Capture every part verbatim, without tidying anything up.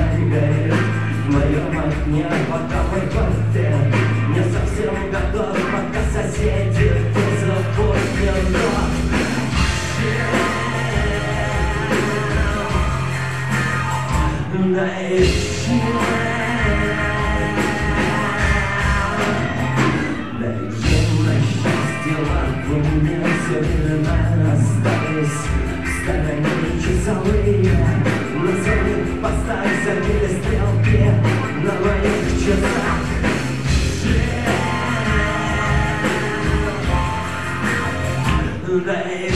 фонарь горит в моем окне, пока мой портрет не совсем готов, пока соседи позапомнят, но да еще лампу мне все время остались в стороне часовые. На своих постах забили стрелки на моих часах. Да и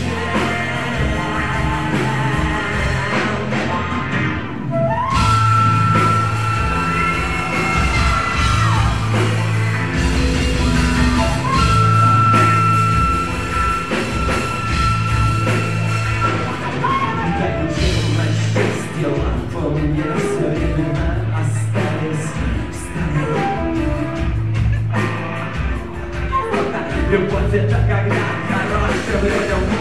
мне все времена остались в стороне. Любовь — это когда хорошим людям